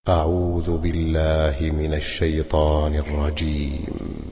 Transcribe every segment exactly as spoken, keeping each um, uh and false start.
أعوذ بالله من الشيطان الرجيم.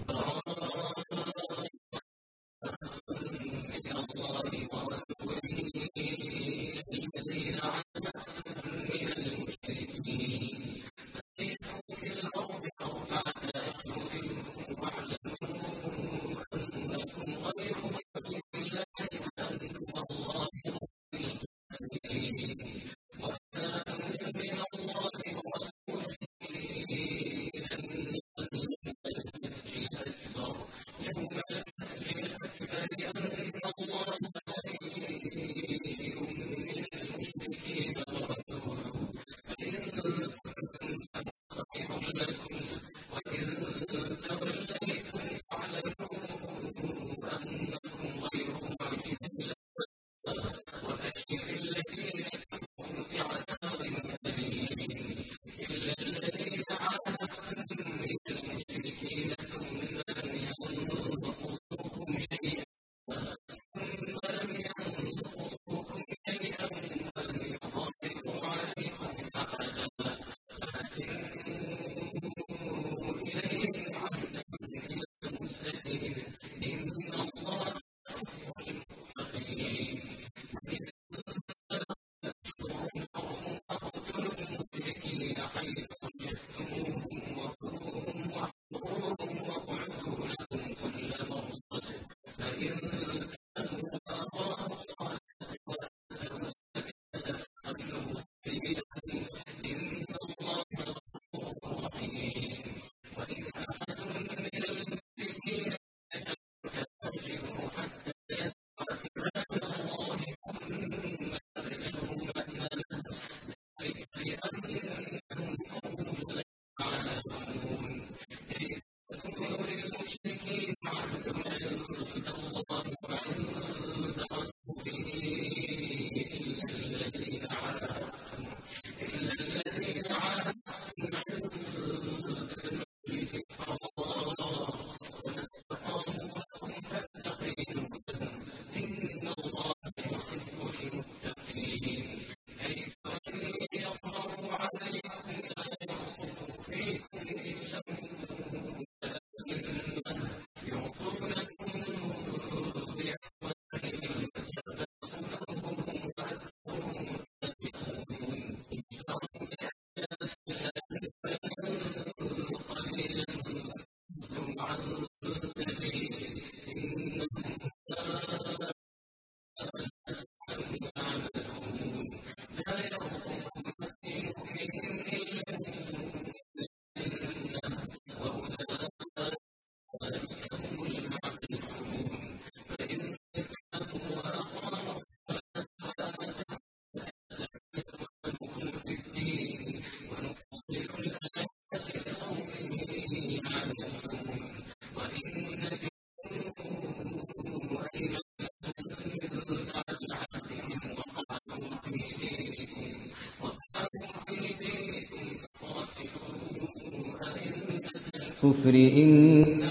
الكفر إن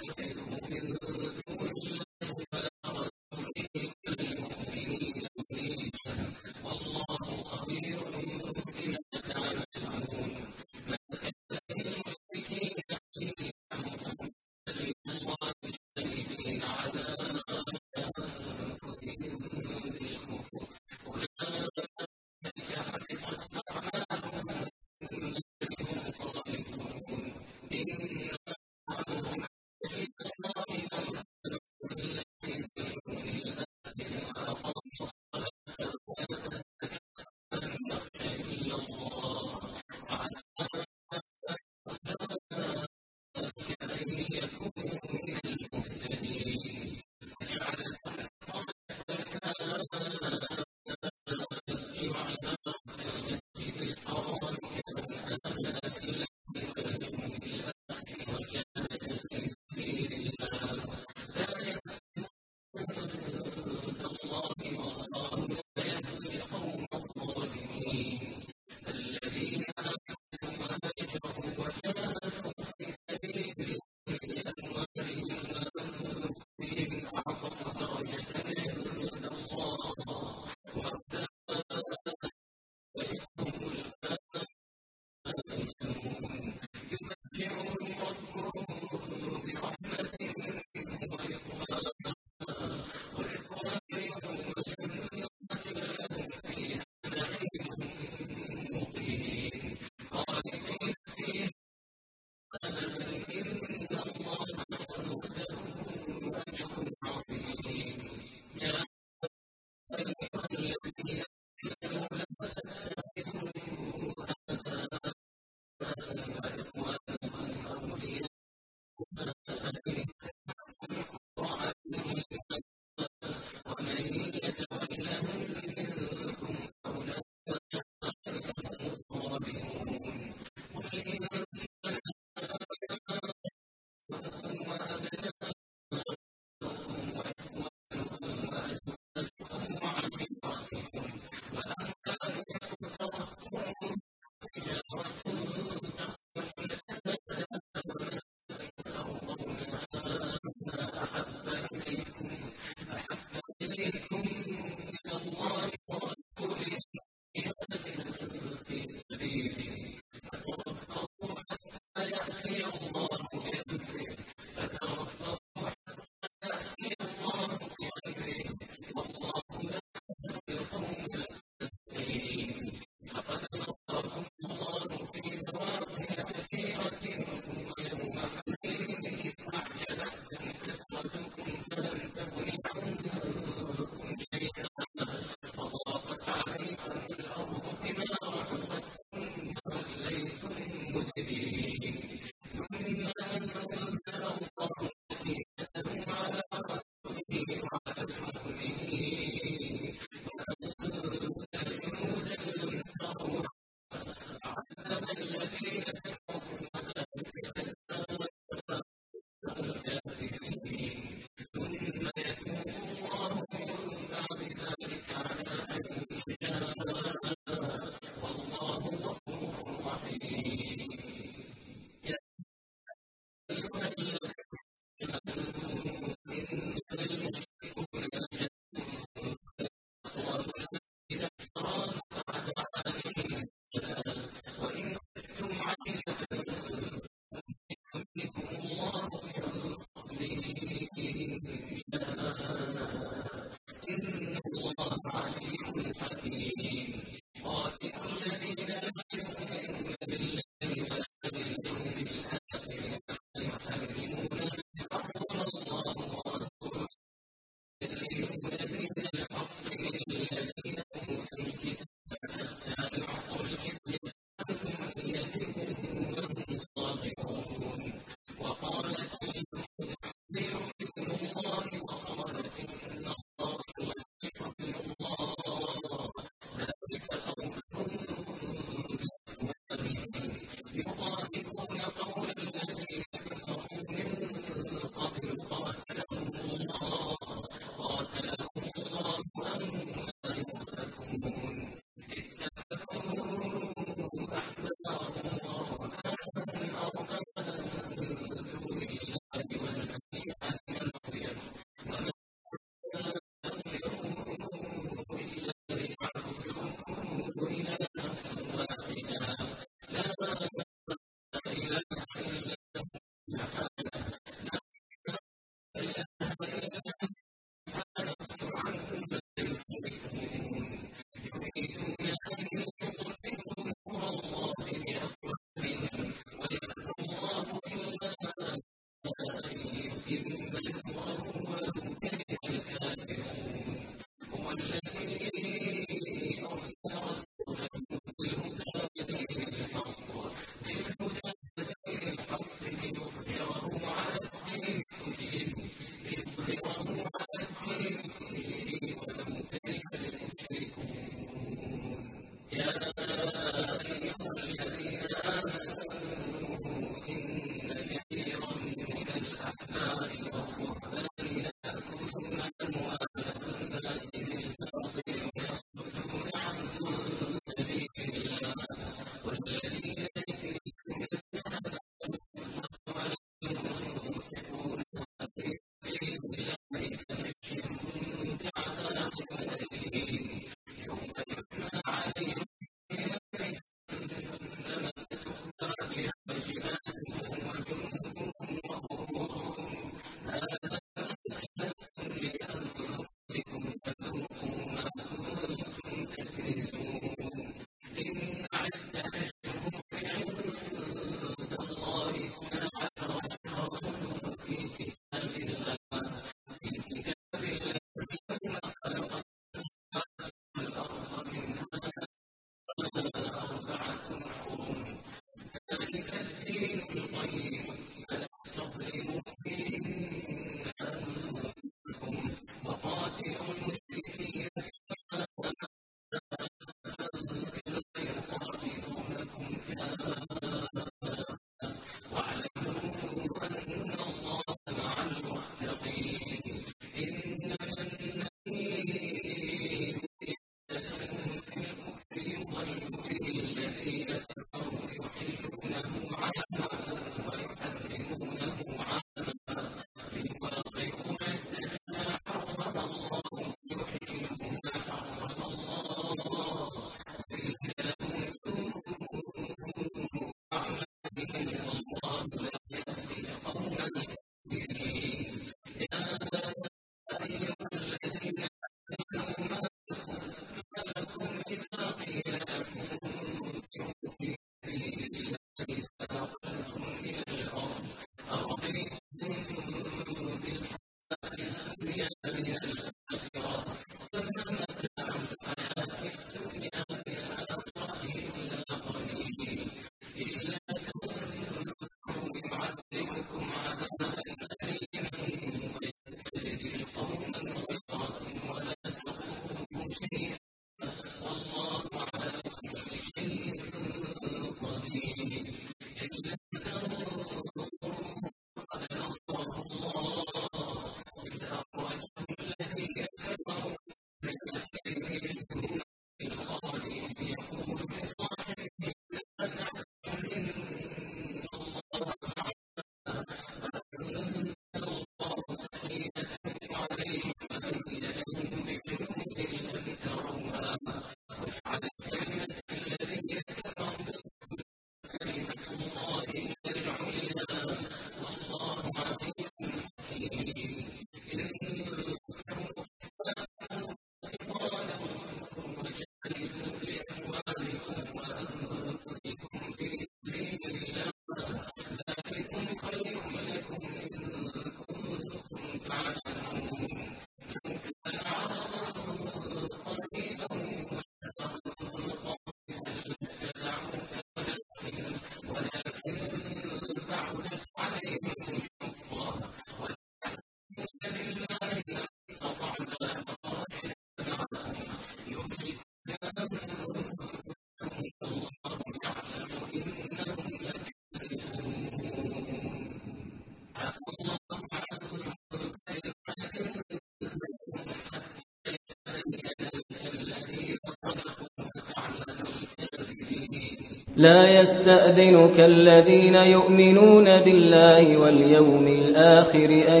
لا يستأذنك الذين يؤمنون بالله واليوم الآخر أن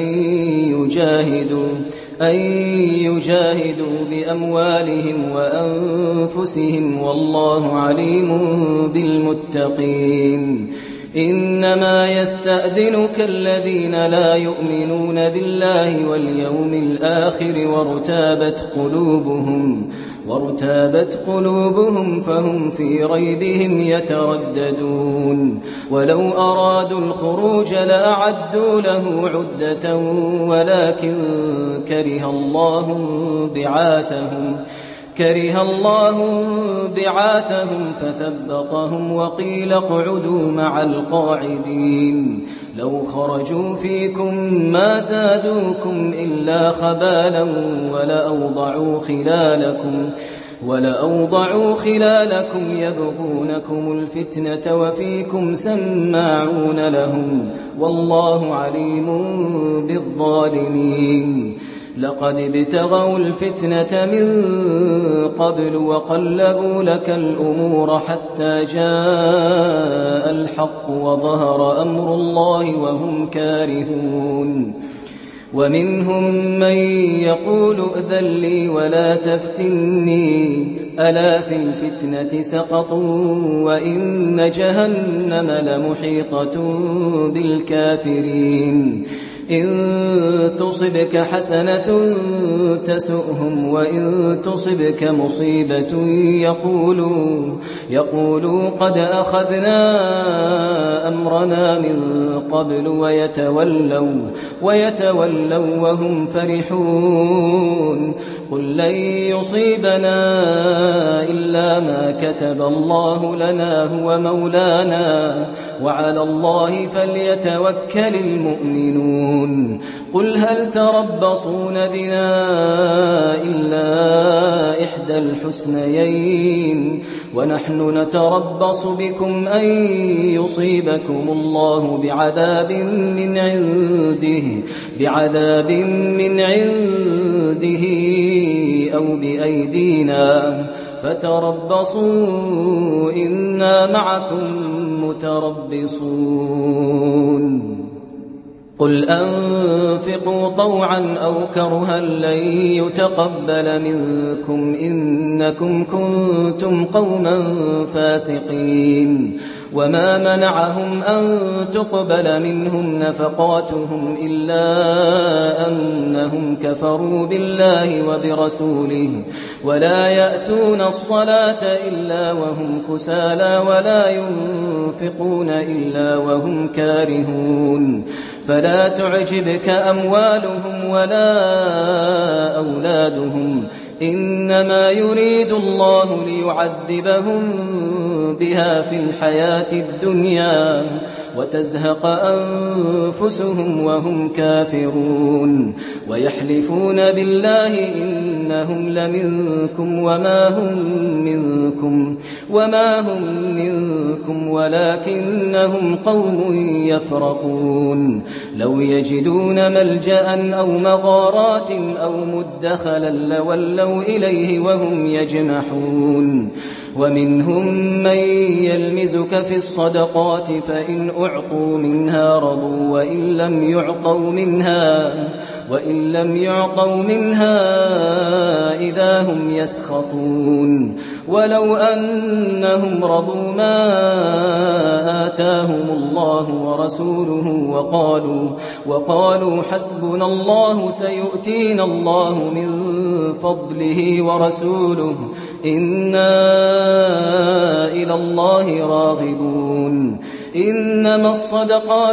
يجاهدوا أن يجاهدوا بأموالهم وأنفسهم والله عليم بالمتقين. إنما يستأذنك الذين لا يؤمنون بالله واليوم الآخر وارتابت قلوبهم وارتابت قلوبهم فهم في ريبهم يترددون. ولو أرادوا الخروج لأعدوا له عدة ولكن كره الله بعاثهم كره الله بعاثهم فثبطهم وقيل اقعدوا مع القاعدين. لو خرجوا فيكم ما زادوكم إلا خبالا ولأوضعوا خلالكم ولأوضعوا خلالكم يبغونكم الفتنة وفيكم سماعون لهم والله عليم بالظالمين. لقد ابتغوا الفتنة من قبل وقلبوا لك الأمور حتى جاء الحق وظهر أمر الله وهم كارهون. ومنهم من يقول ائذن لي ولا تفتني ألا في الفتنة سقطوا وإن جهنم لمحيطة بالكافرين. إن تصبك حسنة تسؤهم وإن تصبك مصيبة يقولوا, يقولوا قد أخذنا أمرنا من قبل ويتولوا, ويتولوا وهم فرحون. قل لن يصيبنا إلا ما كتب الله لنا هو مولانا وعلى الله فليتوكل المؤمنون. قل هل تربصون بنا إلا إحدى الحسنيين ونحن نتربص بكم أن يصيبكم الله بعذاب من عنده, بعذاب من عنده أو بأيدينا فتربصوا إنا معكم متربصون. قل أنفقوا طوعا أو كرها لن يتقبل منكم إنكم كنتم قوما فاسقين. وما منعهم أن تقبل منهم نفقاتهم إلا أنهم كفروا بالله وبرسوله ولا يأتون الصلاة إلا وهم كسالى ولا ينفقون إلا وهم كارهون. فلا تعجبك أموالهم ولا أولادهم إنما يريد الله ليعذبهم بها في الحياة الدنيا وتزهق أنفسهم وهم كافرون. ويحلفون بالله إنهم لمنكم وما هم منكم وما هم منكم ولكنهم قوم يفرقون. لو يجدون ملجأ أو مغارات أو مدخلا لولوا إليه وهم يجمحون. ومنهم من يلمزك في الصدقات فإن أعطوا منها رضوا وإن لم يعطوا منها وإن لم يعطوا منها إذا هم يسخطون. ولو أنهم رضوا ما آتاهم الله ورسوله وقالوا, وقالوا حسبنا الله سيؤتينا الله من فضله ورسوله إنا إلى الله راغبون. إنما الصدقات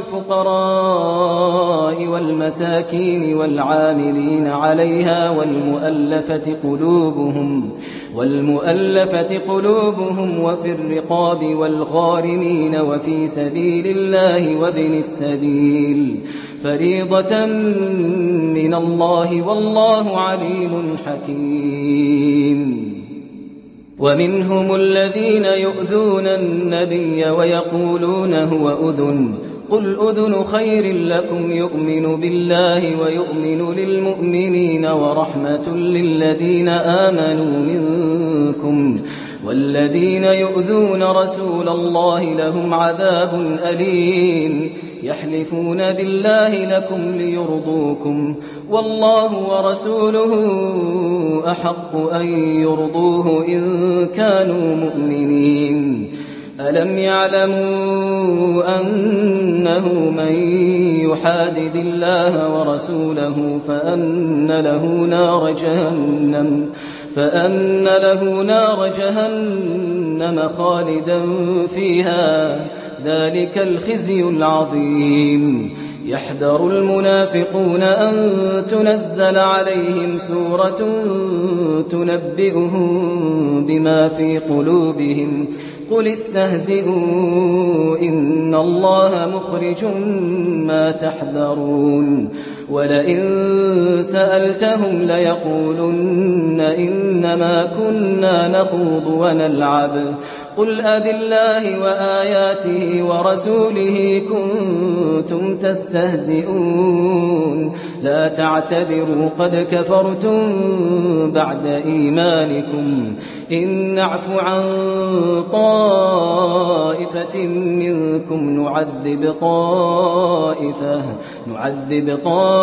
للفقراء والمساكين والعاملين عليها والمؤلفة قلوبهم والمؤلفة قلوبهم وفي الرقاب والغارمين وفي سبيل الله وابن السبيل فريضة من الله والله عليم حكيم. ومنهم الذين يؤذون النبي ويقولون هو أذن قل أذن خير لكم يؤمن بالله ويؤمن للمؤمنين ورحمة للذين آمنوا منكم والذين يؤذون رسول الله لهم عذاب أليم. يحلفون بالله لكم ليرضوكم والله ورسوله أحق أن يرضوه إن كانوا مؤمنين. ألم يعلموا أنه من يحادد الله ورسوله فأن له نار جهنم فأن له نار جهنم خالدا فيها ذلك الخزي العظيم. يحذر المنافقون أن تنزل عليهم سورة تنبئهم بما في قلوبهم قل استهزئوا إن الله مخرج ما تحذرون ولئن سألتهم ليقولن إنما كنا نخوض ونلعب قل أبالله وآياته ورسوله كنتم تستهزئون لا تعتذروا قد كفرتم بعد إيمانكم إن نعف عن طائفة منكم نعذب طائفة نعذب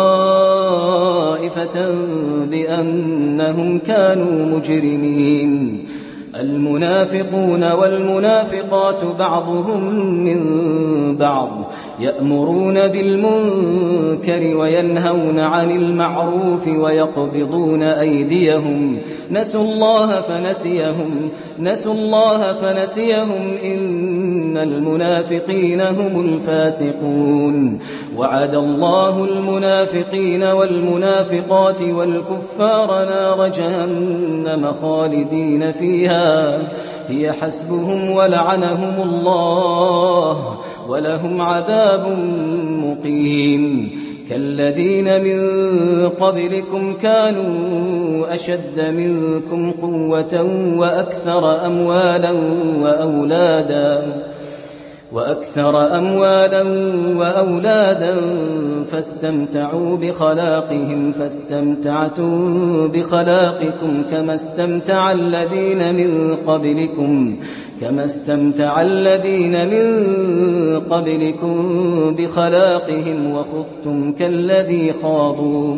طائفة بأنهم كانوا مجرمين المنافقون والمنافقات بعضهم من بعض يأمرون بالمنكر وينهون عن المعروف ويقبضون أيديهم نسوا الله فنسيهم نسوا الله فنسيهم إن المنافقين هم الفاسقون وعد الله المنافقين والمنافقات والكفار نار جهنم خالدين فيها هي حسبهم ولعنهم الله ولهم عذاب مقيم كالذين من قبلكم كانوا أشد منكم قوة وأكثر أموالا وأولادا وأكثر أموالا وأولادا فاستمتعوا بخلاقهم فاستمتعتم بخلاقكم كما استمتع الذين من قبلكم كما استمتع الذين من قبلكم بخلاقهم وخضتم كالذي خاضوا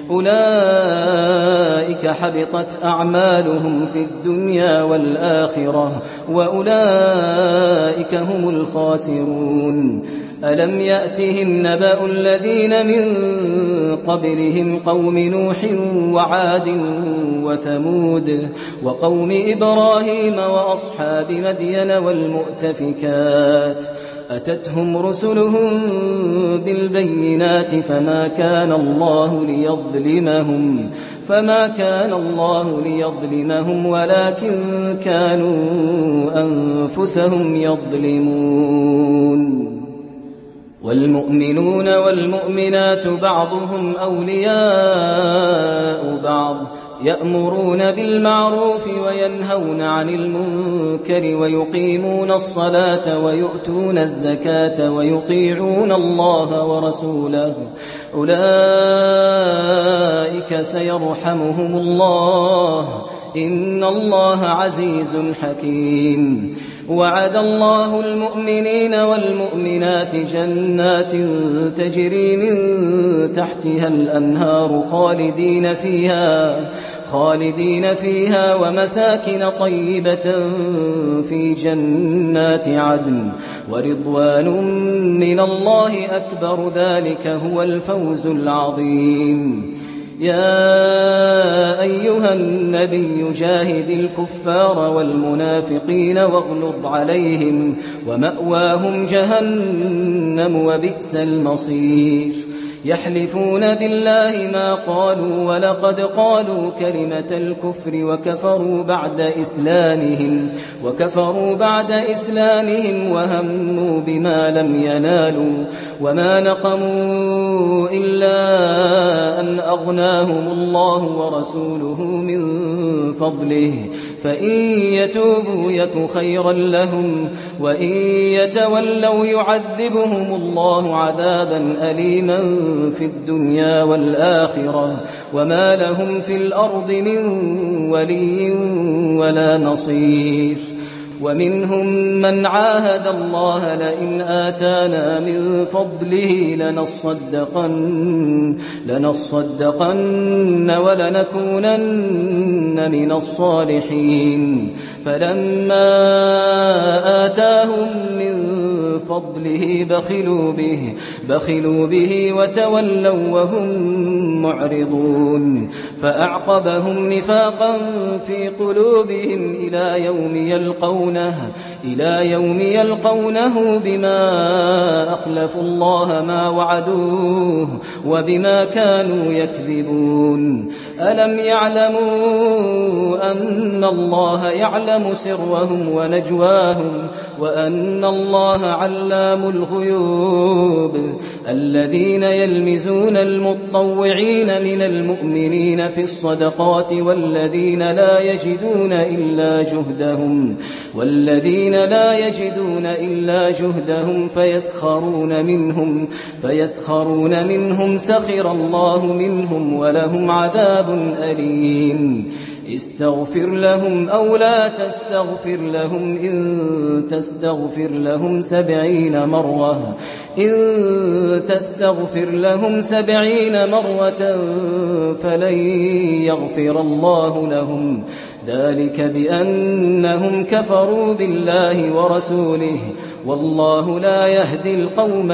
أولئك حبطت أعمالهم في الدنيا والآخرة وأولئك هم الخاسرون ألم يأتهم نبأ الذين من قبلهم قوم نوح وعاد وثمود وقوم إبراهيم وأصحاب مدين والمؤتفكات أتتهم رسلهم بالبينات فما كان الله ليظلمهم فما كان الله ليظلمهم ولكن كانوا أنفسهم يظلمون والمؤمنون والمؤمنات بعضهم أولياء بعض يأمرون بالمعروف وينهون عن المنكر ويقيمون الصلاة ويؤتون الزكاة ويطيعون الله ورسوله أولئك سيرحمهم الله إن الله عزيز حكيم وعد الله المؤمنين والمؤمنات جنات تجري من تحتها الأنهار خالدين فيها خالدين فيها ومساكن طيبة في جنات عدن ورضوان من الله أكبر ذلك هو الفوز العظيم يا أيها النبي جاهد الكفار والمنافقين واغلظ عليهم ومأواهم جهنم وبئس المصير يحلفون بالله ما قالوا ولقد قالوا كلمة الكفر وكفروا بعد إسلامهم وكفروا بعد إسلامهم وهموا بما لم ينالوا وما نقموا إلا أن أغناهم الله ورسوله من فضله فإن يتوبوا يك خيرا لهم وإن يتولوا يعذبهم الله عذابا أليما في الدنيا والآخرة وما لهم في الأرض من ولي ولا نصير ومنهم من عاهد الله لئن آتانا من فضله لنصدقن, لنصدقن ولنكونن من الصالحين فلما آتاهم من فضله بخلوا به, بخلوا به وتولوا وهم معرضون فأعقبهم نفاقا في قلوبهم إلى يوم يلقونه إلى يوم يلقونه بما أخلفوا الله ما وعدوه وبما كانوا يكذبون ألم يعلموا أن الله يعلم سرهم ونجواهم وأن الله علام الغيوب الذين يلمزون المطوعين من المؤمنين في الصدقات والذين لا يجدون إلا جهدهم والذين لا يجدون إلا جهدهم فيسخرون منهم فيسخرون منهم سخر الله منهم ولهم عذاب أليم استغفر لهم أو لا تستغفر لهم إن تستغفر لهم سبعين مرة إن تستغفر لهم سبعين مرة فلن يغفر الله لهم ذلك بأنهم كفروا بالله ورسوله والله لا يهدي القوم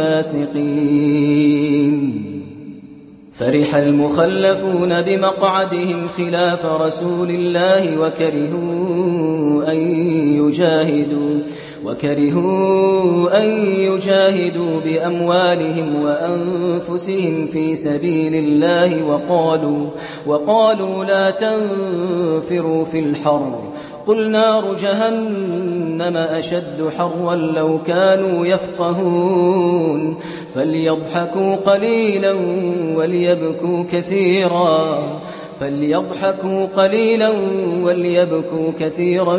الفاسقين فرح المخلفون بمقعدهم خلاف رسول الله وكرهوا أن يجاهدوا وكرهوا أن يجاهدوا بأموالهم وأنفسهم في سبيل الله وقالوا وقالوا لا تنفروا في الحر قل نار جهنم أشد حرا لو كانوا يفقهون فليضحكوا قليلا وليبكوا كثيرا فليضحكوا قليلا وليبكوا كثيرا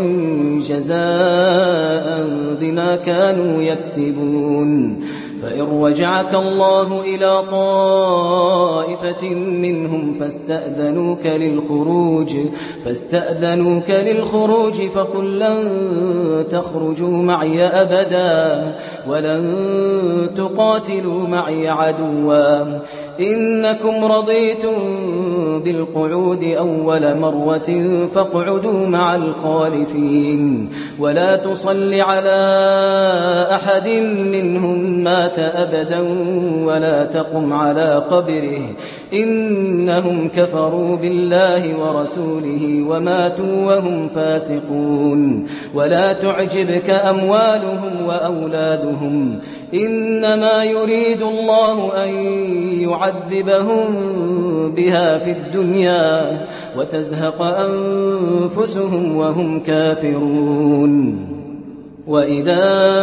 جزاء بما كانوا يكسبون فإن رجعك الله إلى طائفة منهم فاستأذنوك للخروج فاستأذنوك للخروج فقل لن تخرجوا معي أبدا ولن تقاتلوا معي عدوا إنكم رضيتم بالقعود أول مرة فاقعدوا مع الخالفين ولا تصل على أحد منهم مات أبدا ولا تقم على قبره إنهم كفروا بالله ورسوله وماتوا وهم فاسقون ولا تعجبك أموالهم وأولادهم إنما يريد الله أن يعذبهم بها في الدنيا وتزهق أنفسهم وهم كافرون وإذا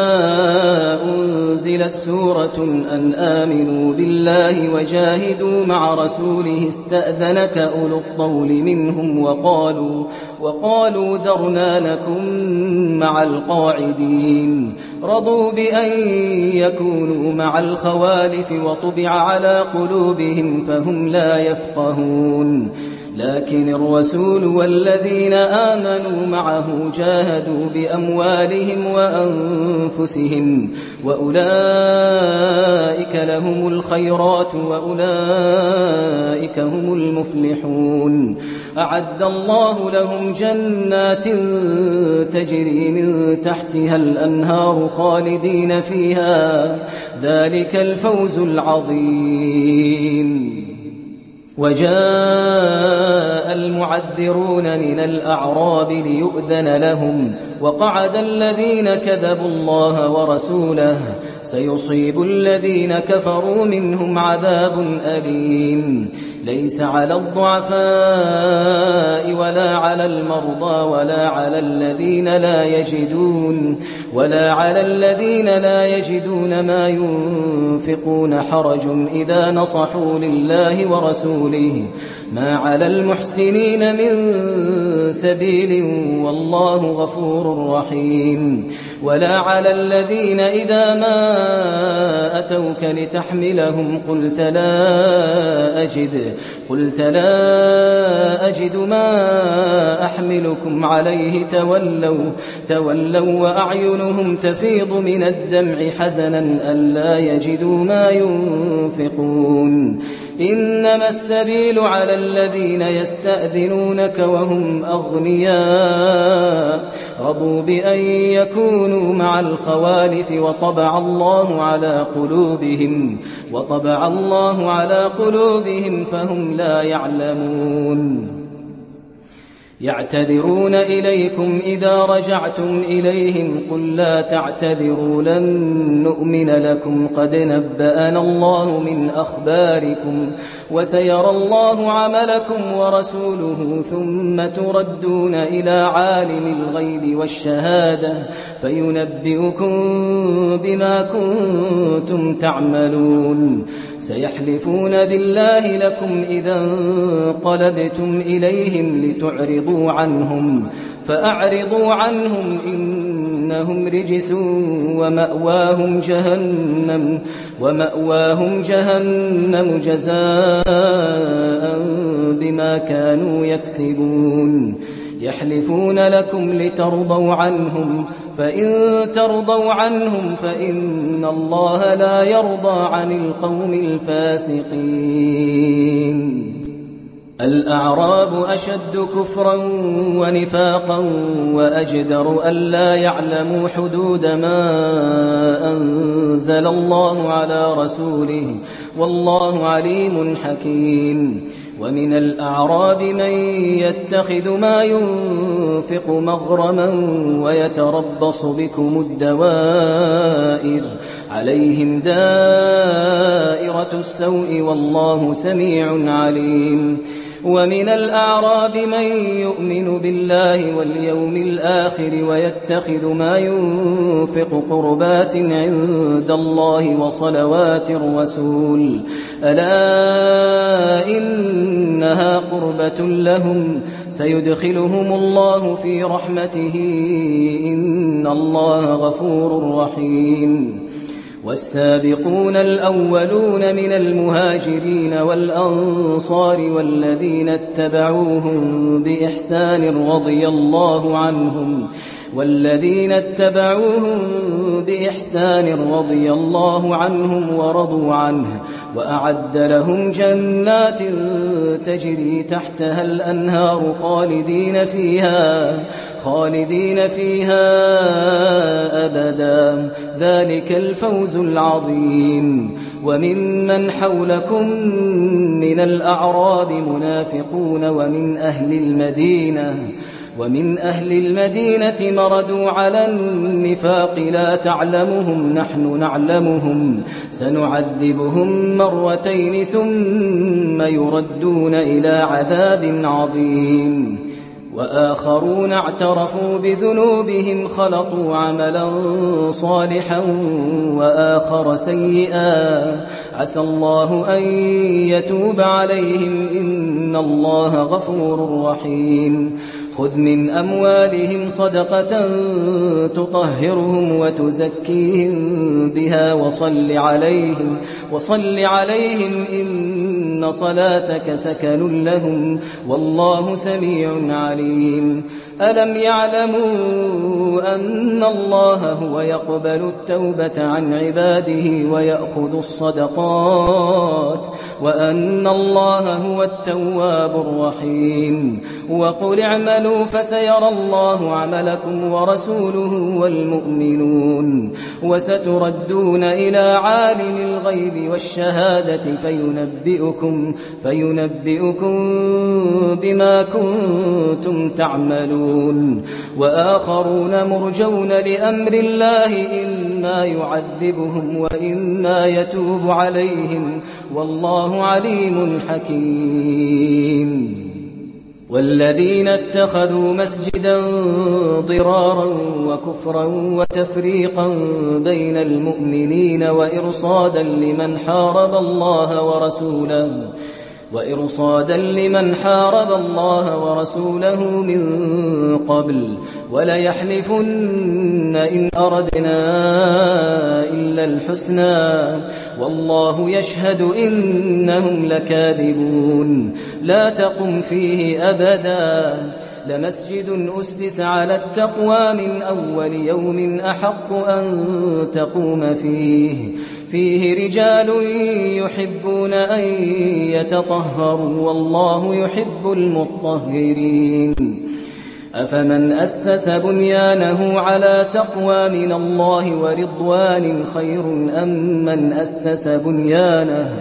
أنزلت سورة أن آمنوا بالله وجاهدوا مع رسوله استأذنك أولو الطول منهم وقالوا وقالوا ذرنا نكن مع القاعدين رضوا بأن يكونوا مع الخوالف وطبع على قلوبهم فهم لا يفقهون لكن الرسول والذين آمنوا معه جاهدوا بأموالهم وأنفسهم وأولئك لهم الخيرات وأولئك هم المفلحون أعد الله لهم جنات تجري من تحتها الأنهار خالدين فيها ذلك الفوز العظيم وجاء المعذرون من الأعراب ليؤذن لهم وقعد الذين كذبوا الله ورسوله سيصيب الذين كفروا منهم عذاب أليم ليس على الضعفاء ولا على المرضى ولا على الذين لا يجدون ولا على الذين لا يجدون ما ينفقون حرج إذا نصحوا لله ورسوله ما على المحسنين من سبيل والله غفور رحيم ولا على الذين إذا ما أتوك لتحملهم قلت لا أجد قلت لا أجد ما أحملكم عليه تولوا تولوا وأعينهم تفيض من الدمع حزنا ألا يجدوا ما ينفقون إنما السبيل على الذين يستأذنونك وهم أغنياء رضوا بأن يكونوا مع الخوالف وطبع الله على قلوبهم وطبع الله على قلوبهم فهم لا يعلمون يعتذرون إليكم إذا رجعتم إليهم قل لا تعتذروا لن نؤمن لكم قد نبأنا الله من أخباركم وسيرى الله عملكم ورسوله ثم تردون إلى عالم الغيب والشهادة فينبئكم بما كنتم تعملون سيحلفون بالله لكم إذا انقلبتم إليهم لتعرضوا عنهم فأعرضوا عنهم إنهم رجس ومأواهم جهنم ومأواهم جهنم جزاء بما كانوا يكسبون يحلفون لكم لترضوا عنهم فإن ترضوا عنهم فإن الله لا يرضى عن القوم الفاسقين الأعراب أشد كفرا ونفاقا وأجدر ألا يعلموا حدود ما أنزل الله على رسوله والله عليم حكيم ومن الأعراب من يتخذ ما ينفق مغرما ويتربص بكم الدوائر عليهم دائرة السوء والله سميع عليم ومن الأعراب من يؤمن بالله واليوم الآخر ويتخذ ما ينفق قربات عند الله وصلوات الرسول ألا إنها قربة لهم سيدخلهم الله في رحمته إن الله غفور رحيم والسابقون الأولون من المهاجرين والأنصار والذين اتبعوهم بإحسان رضي الله عنهم والذين اتبعوهم بإحسان رضي الله عنهم ورضوا عنه وأعد لهم جنات تجري تحتها الأنهار خالدين فيها خالدين فيها أبدا ذلك الفوز العظيم وممن حولكم من الأعراب منافقون ومن أهل المدينة ومن أهل المدينة مردوا على النفاق لا تعلمهم نحن نعلمهم سنعذبهم مرتين ثم يردون إلى عذاب عظيم وآخرون اعترفوا بذنوبهم خلطوا عملا صالحا وآخر سيئا عسى الله أن يتوب عليهم إن الله غفور رحيم خذ من أموالهم صدقة تطهرهم وتزكيهم بها وصل عليهم وصل عليهم إن صلاتك سكن لهم والله سميع عليم ألم يعلموا أن الله هو يقبل التوبة عن عباده ويأخذ الصدقات وأن الله هو التواب الرحيم وقل اعملوا فسيرى الله عملكم ورسوله والمؤمنون وستردون إلى عالم الغيب والشهادة فينبئكم, فينبئكم بما كنتم تعملون وآخرون مرجون لأمر الله إما يعذبهم وإما يتوب عليهم والله عليم حكيم والذين اتخذوا مسجدا ضرارا وكفرا وتفريقا بين المؤمنين وإرصادا لمن حارب الله ورسوله وإرصادا لمن حارب الله ورسوله من قبل وليحلفن إن أردنا إلا الحسنى والله يشهد إنهم لكاذبون لا تقم فيه أبدا لمسجد أسس على التقوى من أول يوم أحق أن تقوم فيه فيه رجال يحبون أن يتطهروا والله يحب المطهرين أفمن أسس بنيانه على تقوى من الله ورضوان خير أم من أسس بنيانه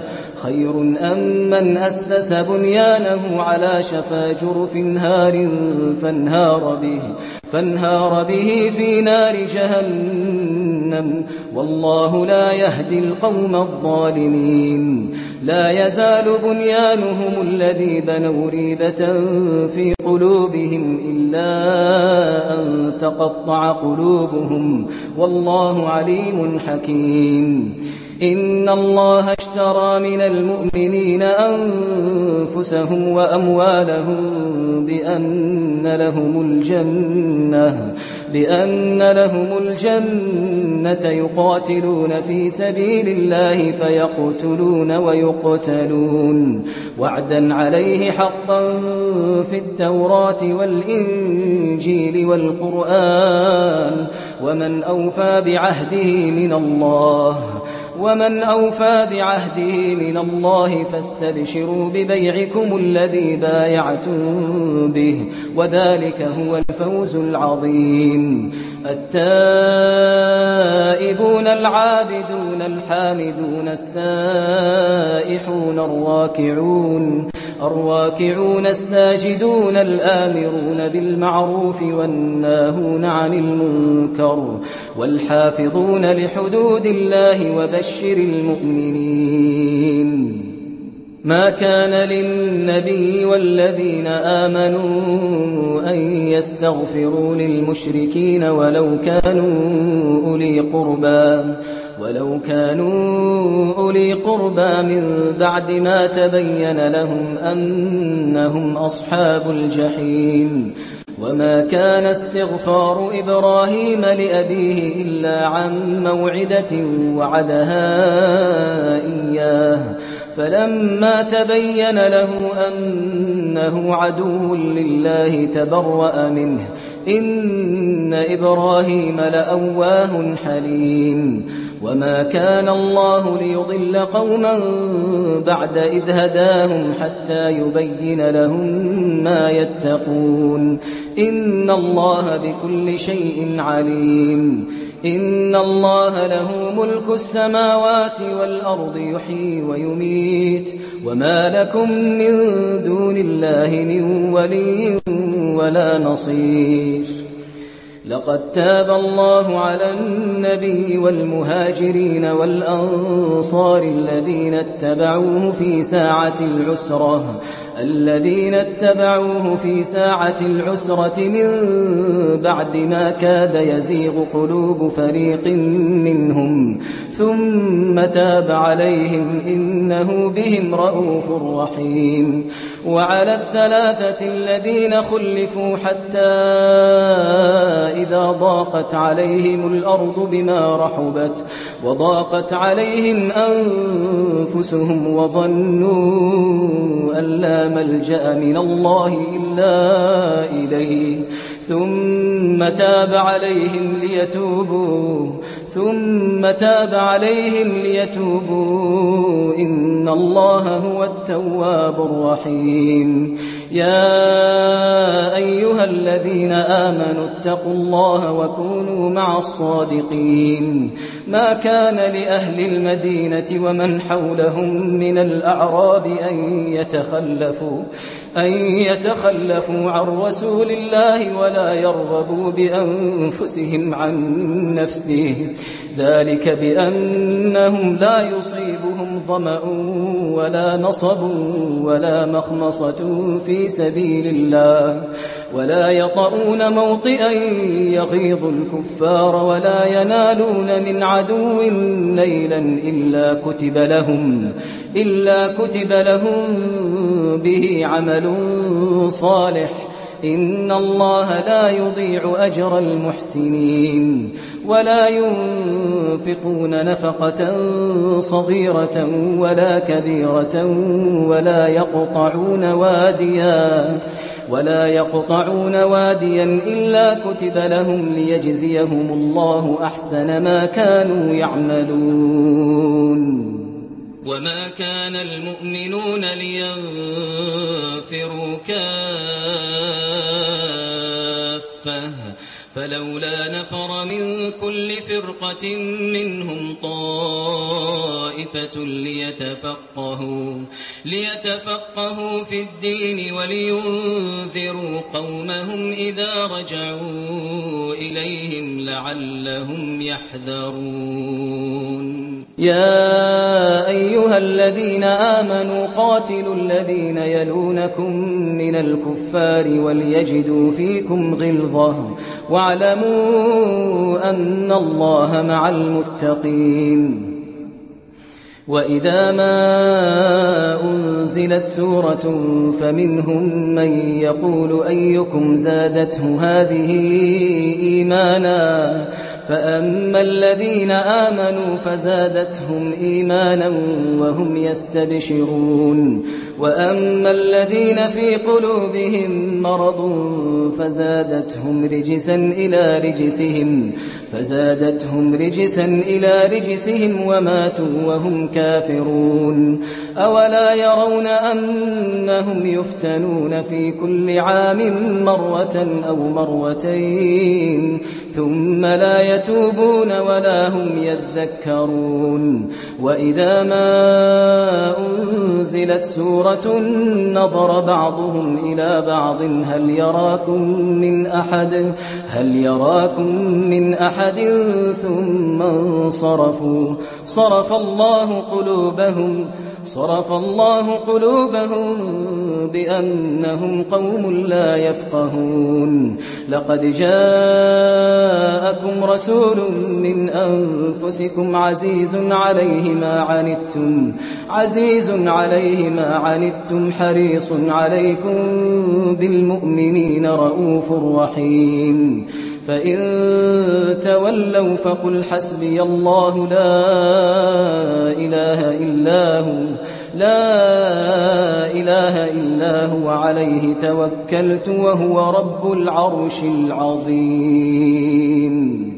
خير أم من أسس بنيانه على شفا جرف هار فانهار به, فانهار به في نار جهنم والله لا يهدي القوم الظالمين. لا يزال بنيانهم الذي بنوا ريبة في قلوبهم إلا أن تقطع قلوبهم والله عليم حكيم. إن الله اشترى من المؤمنين أنفسهم وأموالهم بأن لهم الجنة بأن لهم الجنة يقاتلون في سبيل الله فيقتلون ويقتلون وعدا عليه حقا في التوراة والإنجيل والقرآن ومن أوفى بعهده من الله ومن أوفى بعهده من الله فاستبشروا ببيعكم الذي بايعتم به وذلك هو الفوز العظيم. التائبون العابدون الحامدون السائحون الراكعون الراكعون الساجدون الآمرون بالمعروف والناهون عن المنكر والحافظون لحدود الله وبشر المؤمنين. ما كان للنبي والذين آمنوا أن يستغفروا للمشركين ولو كانوا أولي قربى ولو كانوا أولي قربى من بعد ما تبين لهم أنهم أصحاب الجحيم. وما كان استغفار إبراهيم لأبيه إلا عن موعدة وعدها إياه فلما تبين له أنه عدو لله تبرأ منه إن إبراهيم لأواه حليم. وما كان الله ليضل قوما بعد إذ هداهم حتى يبين لهم ما يتقون إن الله بكل شيء عليم. إن الله له ملك السماوات والأرض يحيي ويميت وما لكم من دون الله من ولي ولا نصير. لقد تاب الله على النبي والمهاجرين والأنصار الذين اتبعوه في ساعة العسرة الذين اتبعوه في ساعة العسرة من بعد ما كاد يزيغ قلوب فريق منهم ثم تاب عليهم إنه بهم رؤوف رحيم. وعلى الثلاثة الذين خلفوا حتى إذا ضاقت عليهم الأرض بما رحبت وضاقت عليهم أنفسهم وظنوا أن لا ملجأ من الله إلا إليه ثم تاب عليهم ليتوبوا ثم تاب عليهم ليتوبوا إن الله هو التواب الرحيم. يا أيها الذين آمنوا اتقوا الله وكونوا مع الصادقين. ما كان لأهل المدينة ومن حولهم من الأعراب أن يتخلفوا أن يتخلفوا عن رسول الله ولا يرغبوا بأنفسهم عن نفسه ذلك بأنهم لا يصيبهم ظمأ ولا نصب ولا مخمصة في سبيل الله ولا يطؤون موطئا يغيظ الكفار ولا ينالون من عدو نيلا إلا كتب لهم إلا كتب لهم به عمل صالح إن الله لا يضيع أجر المحسنين. ولا ينفقون نفقة صغيرة ولا كبيرة ولا يقطعون واديا ولا يقطعون واديا إلا كتب لهم ليجزيهم الله أحسن ما كانوا يعملون. وما كان المؤمنون لينفروا كافة فلولا نفر من كل فرقة منهم طائفة ليتفقهوا, ليتفقهوا في الدين ولينذروا قومهم إذا رجعوا إليهم لعلهم يحذرون. يا أيها الذين آمنوا قاتلوا الذين يلونكم من الكفار وليجدوا فيكم غلظة واعلموا أن الله مع المتقين. وإذا ما أنزلت سورة فمنهم من يقول أيكم زادته هذه إيمانا فأما الذين آمنوا فزادتهم إيمانا وهم يستبشرون وأما الذين في قلوبهم مرض فزادتهم رجسا إلى رجسهم فزادتهم رجسا إلى رجسهم وماتوا وهم كافرون. أولا يرون أنهم يفتنون في كل عام مرة أو مرتين ثم لا يتوبون ولا هم يذكرون. وإذا ما أنزلت سورة نظر بعضهم إلى بعض هل يراكم من أحد هل يراكم من أحد ثم انصرفوا صرف الله قلوبهم صرف الله قلوبهم بأنهم قوم لا يفقهون. لقد جاءكم رسول من أنفسكم عزيز عليه ما عنتم عزيز عليه ما عنتم حريص عليكم بالمؤمنين رؤوف رحيم. فإن تولوا فقل حسبي الله لا إله إلا هو لا إله إلا هو عليه توكلت وهو رب العرش العظيم.